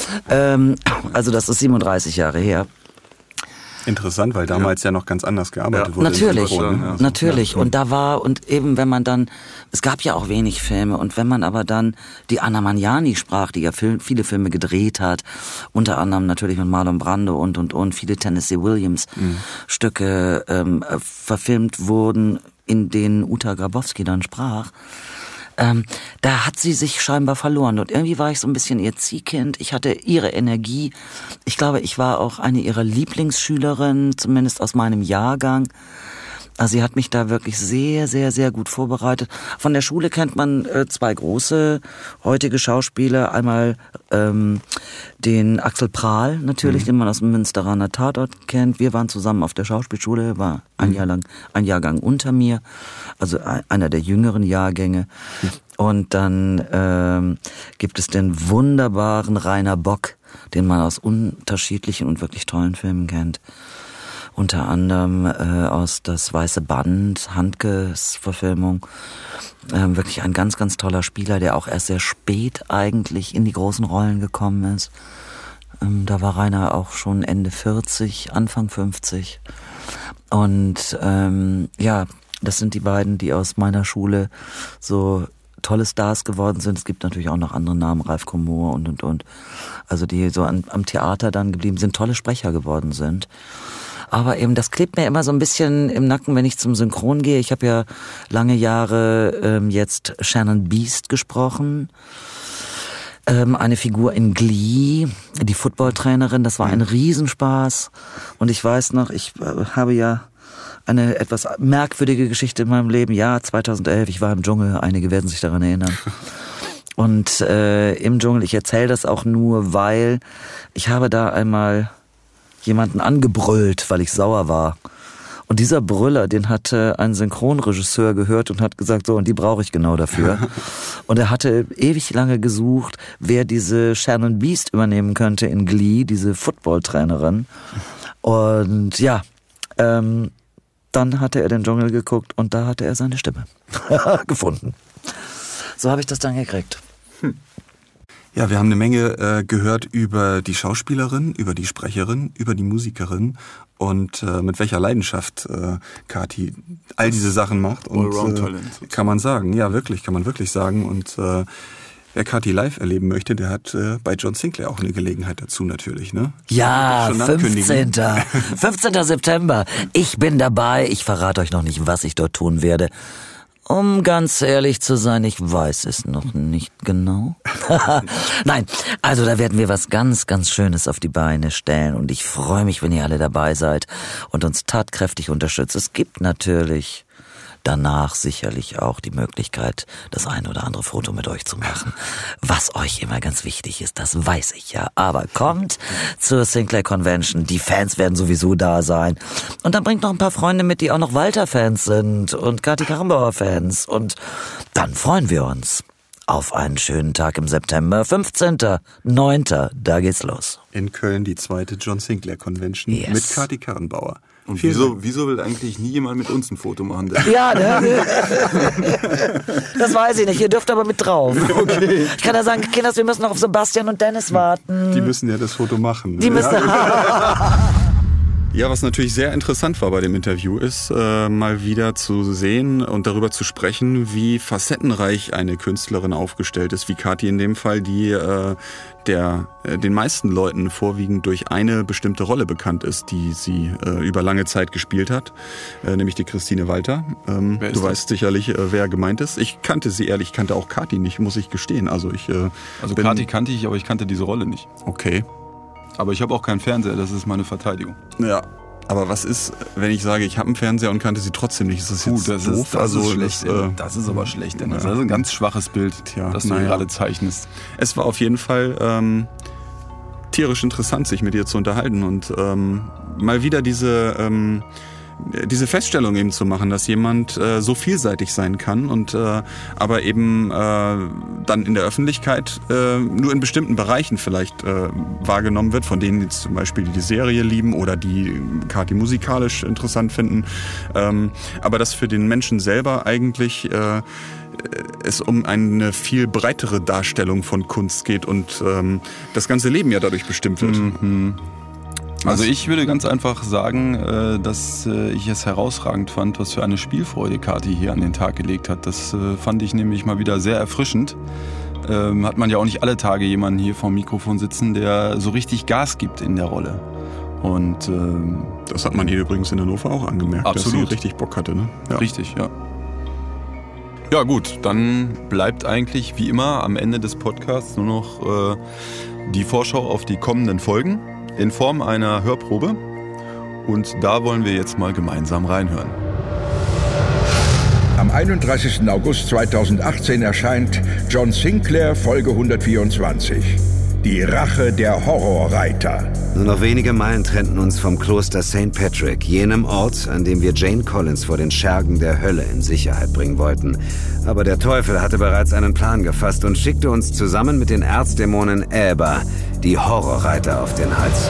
Also das ist 37 Jahre her. Interessant, weil damals ja noch ganz anders gearbeitet wurde. Natürlich. Und da war, und eben wenn man dann, es gab ja auch wenig Filme, und wenn man aber dann die Anna Magnani sprach, die ja viele Filme gedreht hat, unter anderem natürlich mit Marlon Brando und viele Tennessee Williams Stücke verfilmt wurden, in denen Uta Grabowski dann sprach, da hat sie sich scheinbar verloren und irgendwie war ich so ein bisschen ihr Ziehkind. Ich hatte ihre Energie. Ich glaube, ich war auch eine ihrer Lieblingsschülerinnen, zumindest aus meinem Jahrgang. Also sie hat mich da wirklich sehr, sehr, sehr gut vorbereitet. Von der Schule kennt man zwei große heutige Schauspieler. Einmal den Axel Prahl natürlich, den man aus dem Münsteraner Tatort kennt. Wir waren zusammen auf der Schauspielschule, war ein Jahrgang unter mir, also einer der jüngeren Jahrgänge. Und dann gibt es den wunderbaren Rainer Bock, den man aus unterschiedlichen und wirklich tollen Filmen kennt. Unter anderem aus Das Weiße Band, Handkes Verfilmung. Wirklich ein ganz, ganz toller Spieler, der auch erst sehr spät eigentlich in die großen Rollen gekommen ist. Da war Rainer auch schon Ende 40, Anfang 50. Und das sind die beiden, die aus meiner Schule so tolle Stars geworden sind. Es gibt natürlich auch noch andere Namen, Ralf Komor und. Also die so am Theater dann geblieben sind, tolle Sprecher geworden sind. Aber eben, das klebt mir immer so ein bisschen im Nacken, wenn ich zum Synchron gehe. Ich habe ja lange Jahre jetzt Shannon Beast gesprochen. Eine Figur in Glee, die Footballtrainerin, das war ein Riesenspaß. Und ich weiß noch, ich habe ja eine etwas merkwürdige Geschichte in meinem Leben. Ja, 2011, ich war im Dschungel, einige werden sich daran erinnern. Und im Dschungel, ich erzähle das auch nur, weil ich habe da einmal jemanden angebrüllt, weil ich sauer war. Und dieser Brüller, den hatte ein Synchronregisseur gehört und hat gesagt, so, und die brauche ich genau dafür. Und er hatte ewig lange gesucht, wer diese Shannon Beast übernehmen könnte in Glee, diese Footballtrainerin. Und ja, dann hatte er den Dschungel geguckt und da hatte er seine Stimme gefunden. So habe ich das dann gekriegt. Ja, wir haben eine Menge gehört über die Schauspielerin, über die Sprecherin, über die Musikerin und mit welcher Leidenschaft Kathi all diese Sachen macht. Und kann man sagen, ja wirklich, kann man wirklich sagen. Und wer Kathi live erleben möchte, der hat bei John Sinclair auch eine Gelegenheit dazu natürlich, ne? Ja, 15. September. Ich bin dabei. Ich verrate euch noch nicht, was ich dort tun werde. Um ganz ehrlich zu sein, ich weiß es noch nicht genau. Nein, also da werden wir was ganz, ganz Schönes auf die Beine stellen und ich freue mich, wenn ihr alle dabei seid und uns tatkräftig unterstützt. Es gibt natürlich danach sicherlich auch die Möglichkeit, das ein oder andere Foto mit euch zu machen. Was euch immer ganz wichtig ist, das weiß ich ja. Aber kommt zur Sinclair Convention. Die Fans werden sowieso da sein. Und dann bringt noch ein paar Freunde mit, die auch noch Walter-Fans sind und Kathi Karrenbauer-Fans. Und dann freuen wir uns. auf einen schönen Tag im September, 15.09., da geht's los. In Köln die 2. John Sinclair Convention mit Kati Karrenbauer. Und wieso will eigentlich nie jemand mit uns ein Foto machen? Ja, ne? Das weiß ich nicht. Ihr dürft aber mit drauf. Okay. Ich kann ja sagen, Kinders, wir müssen noch auf Sebastian und Dennis warten. Die müssen ja das Foto machen. Die müssen... Ja, was natürlich sehr interessant war bei dem Interview, ist mal wieder zu sehen und darüber zu sprechen, wie facettenreich eine Künstlerin aufgestellt ist, wie Kati in dem Fall, die den meisten Leuten vorwiegend durch eine bestimmte Rolle bekannt ist, die sie über lange Zeit gespielt hat, nämlich die Christine Walter. Du weißt sicherlich, wer gemeint ist. Ich kannte sie ehrlich, ich kannte auch Kati nicht, muss ich gestehen. Also Kati kannte ich, aber ich kannte diese Rolle nicht. Okay. Aber ich habe auch keinen Fernseher, das ist meine Verteidigung. Ja, aber was ist, wenn ich sage, ich habe einen Fernseher und kannte sie trotzdem nicht? Ist das jetzt doof? Das ist schlecht. Das ist aber schlecht, denn das ist ein ganz schwaches Bild, das du gerade zeichnest. Es war auf jeden Fall tierisch interessant, sich mit ihr zu unterhalten und mal wieder diese Feststellung eben zu machen, dass jemand so vielseitig sein kann und aber eben dann in der Öffentlichkeit nur in bestimmten Bereichen vielleicht wahrgenommen wird, von denen jetzt zum Beispiel die Serie lieben oder die Kati musikalisch interessant finden, aber dass für den Menschen selber eigentlich es um eine viel breitere Darstellung von Kunst geht und das ganze Leben ja dadurch bestimmt wird. Mhm. Also ich würde ganz einfach sagen, dass ich es herausragend fand, was für eine Spielfreude Kati hier an den Tag gelegt hat. Das fand ich nämlich mal wieder sehr erfrischend. Hat man ja auch nicht alle Tage jemanden hier vorm Mikrofon sitzen, der so richtig Gas gibt in der Rolle. Und das hat man ihr übrigens in Hannover auch angemerkt, absolut. Dass sie richtig Bock hatte. Ne? Ja. Richtig, ja. Ja gut, dann bleibt eigentlich wie immer am Ende des Podcasts nur noch die Vorschau auf die kommenden Folgen in Form einer Hörprobe. Und da wollen wir jetzt mal gemeinsam reinhören. Am 31. August 2018 erscheint John Sinclair Folge 124. Die Rache der Horrorreiter. Nur noch wenige Meilen trennten uns vom Kloster St. Patrick, jenem Ort, an dem wir Jane Collins vor den Schergen der Hölle in Sicherheit bringen wollten. Aber der Teufel hatte bereits einen Plan gefasst und schickte uns zusammen mit den Erzdämonen Äber die Horrorreiter auf den Hals.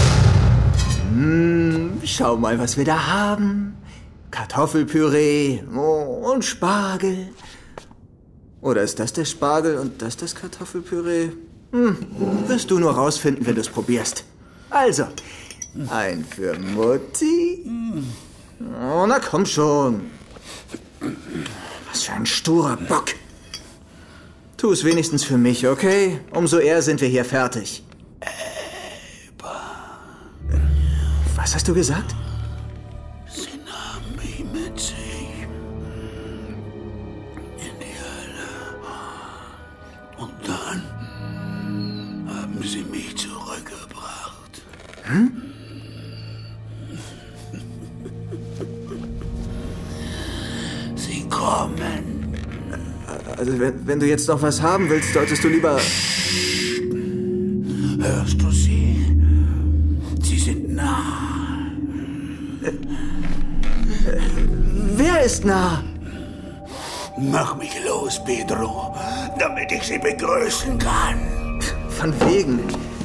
Schau mal, was wir da haben. Kartoffelpüree und Spargel. Oder ist das der Spargel und das Kartoffelpüree? Wirst du nur rausfinden, wenn du es probierst. Also, ein für Mutti. Oh, na komm schon. Was für ein sturer Bock. Tu es wenigstens für mich, okay? Umso eher sind wir hier fertig. Was hast du gesagt? Sie nahmen mich mit sich in die Hölle. Und dann haben sie mich zurückgebracht. Sie kommen. Also, wenn du jetzt noch was haben willst, solltest du lieber... Hörst du sie? Sie sind nah. Wer ist nah? Mach mich los, Pedro, damit ich sie begrüßen kann. Von wegen.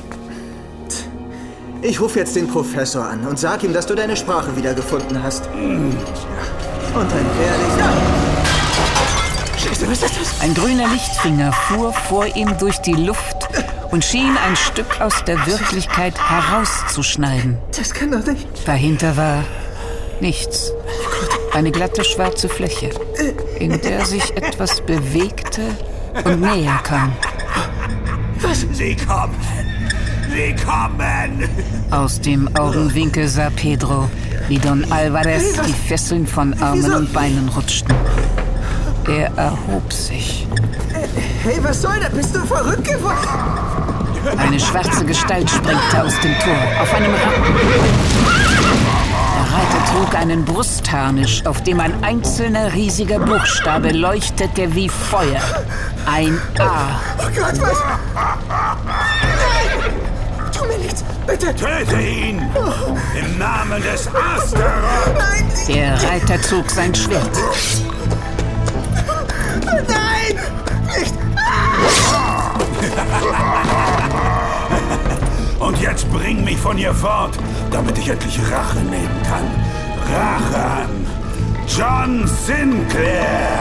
Ich rufe jetzt den Professor an und sag ihm, dass du deine Sprache wiedergefunden hast. Und dann werde ich... Scheiße, was ist das? Ein grüner Lichtfinger fuhr vor ihm durch die Luft und schien ein Stück aus der Wirklichkeit herauszuschneiden. Das kann doch nicht... Dahinter war nichts. Eine glatte schwarze Fläche, in der sich etwas bewegte und näher kam. Was? Sie kommen! Sie kommen! Aus dem Augenwinkel sah Pedro, wie Don Alvarez die Fesseln von Armen und Beinen rutschten. Er erhob sich. Hey, was soll das? Bist du verrückt geworden? Eine schwarze Gestalt sprengte aus dem Tor auf einem Rappen. Der Reiter trug einen Brustharnisch, auf dem ein einzelner riesiger Buchstabe leuchtete wie Feuer. Ein A. Oh Gott, was? Nein! Tu mir nichts, bitte! Töte ihn! Im Namen des Astaroth! Nein! Der Reiter zog sein Schwert. Nein! Nicht! Jetzt bring mich von hier fort, damit ich endlich Rache nehmen kann. Rache an John Sinclair!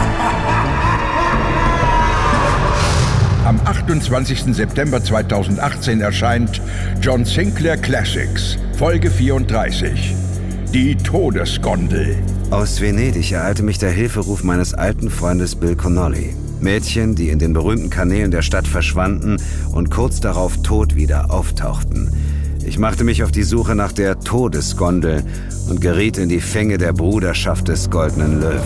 Am 28. September 2018 erscheint John Sinclair Classics, Folge 34. Die Todesgondel. Aus Venedig ereilte mich der Hilferuf meines alten Freundes Bill Connolly. Mädchen, die in den berühmten Kanälen der Stadt verschwanden und kurz darauf tot wieder auftauchten. Ich machte mich auf die Suche nach der Todesgondel und geriet in die Fänge der Bruderschaft des Goldenen Löwen.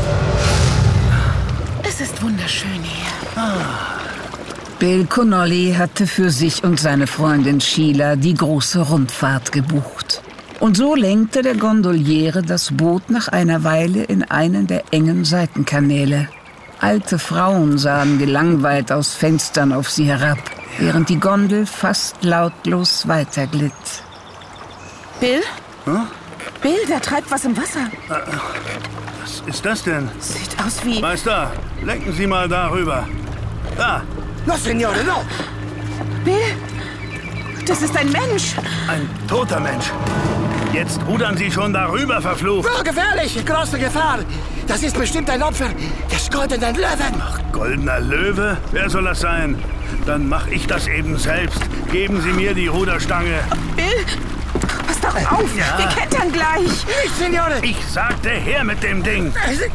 Es ist wunderschön hier. Bill Connolly hatte für sich und seine Freundin Sheila die große Rundfahrt gebucht. Und so lenkte der Gondoliere das Boot nach einer Weile in einen der engen Seitenkanäle. Alte Frauen sahen gelangweilt aus Fenstern auf sie herab, während die Gondel fast lautlos weiterglitt. Bill? Hm? Bill, da treibt was im Wasser. Was ist das denn? Sieht aus wie... Meister, lenken Sie mal darüber. Da! No, Signore, no! Bill, das ist ein Mensch. Ein toter Mensch. Jetzt rudern Sie schon darüber, verflucht. Oh, gefährlich! Große Gefahr! Das ist bestimmt ein Opfer des Goldenen Löwen. Ach, Goldener Löwe? Wer soll das sein? Dann mach ich das eben selbst. Geben Sie mir die Ruderstange. Bill, pass doch auf! Ja. Wir kentern gleich! Nicht, Signore! Ich sagte, her mit dem Ding!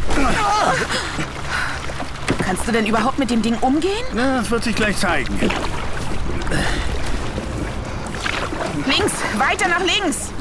Kannst du denn überhaupt mit dem Ding umgehen? Na, das wird sich gleich zeigen. Links, weiter nach links!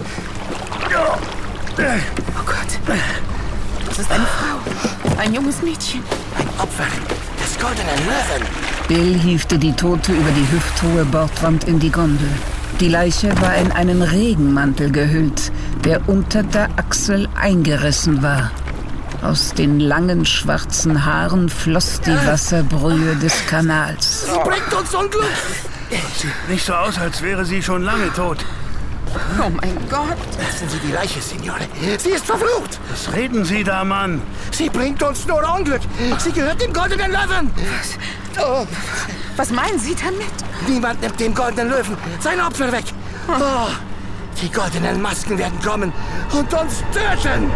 Oh Gott. Das ist eine Frau. Ein junges Mädchen. Ein Opfer des Goldenen Löwen. Bill hiefte die Tote über die hüfthohe Bordwand in die Gondel. Die Leiche war in einen Regenmantel gehüllt, der unter der Achsel eingerissen war. Aus den langen schwarzen Haaren floss die Wasserbrühe des Kanals. Sie bringt uns Unglück! Sieht nicht so aus, als wäre sie schon lange tot. Oh mein Gott. Lassen Sie die Leiche, Signore. Sie ist verflucht. Was reden Sie da, Mann? Sie bringt uns nur Unglück. Sie gehört dem Goldenen Löwen. Was meinen Sie damit? Niemand nimmt dem Goldenen Löwen sein Opfer weg. Oh, die goldenen Masken werden kommen und uns töten.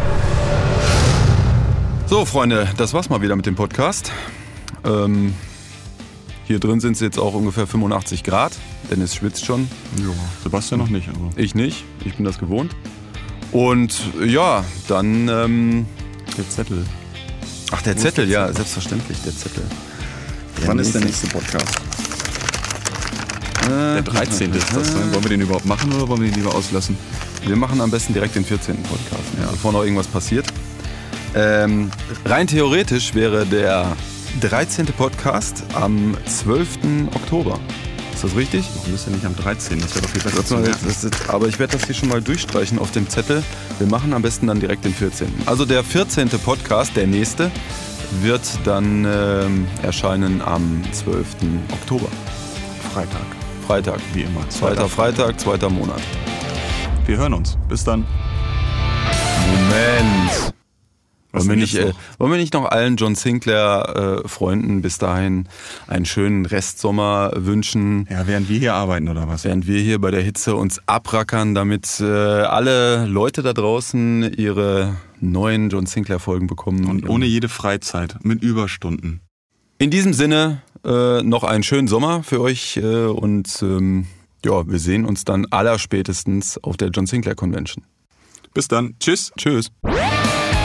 So, Freunde, das war's mal wieder mit dem Podcast. Hier drin sind es jetzt auch ungefähr 85 Grad. Dennis schwitzt schon. Ja, Sebastian noch nicht. Aber. Ich nicht. Ich bin das gewohnt. Und ja, dann... der Zettel. Ach, der Zettel, ja, selbstverständlich, der Zettel. Wann ist der nächste Podcast? Der 13. ist das. Ne? Wollen wir den überhaupt machen oder wollen wir den lieber auslassen? Wir machen am besten direkt den 14. Podcast, bevor noch irgendwas passiert. Rein theoretisch wäre der 13. Podcast am 12. Oktober. Ist das richtig? Warum ist der nicht am 13.? Das wäre doch viel besser zu merken. Aber ich werde das hier schon mal durchstreichen auf dem Zettel. Wir machen am besten dann direkt den 14. Also der 14. Podcast, der nächste, wird dann erscheinen am 12. Oktober. Freitag, wie immer. Zweiter Freitag, 2. Monat. Wir hören uns. Bis dann. Moment. Wollen wir nicht noch allen John Sinclair-Freunden bis dahin einen schönen Restsommer wünschen? Ja, während wir hier arbeiten oder was? Während wir hier bei der Hitze uns abrackern, damit alle Leute da draußen ihre neuen John Sinclair-Folgen bekommen. Und ohne jede Freizeit, mit Überstunden. In diesem Sinne noch einen schönen Sommer für euch und wir sehen uns dann allerspätestens auf der John Sinclair Convention. Bis dann. Tschüss. Tschüss.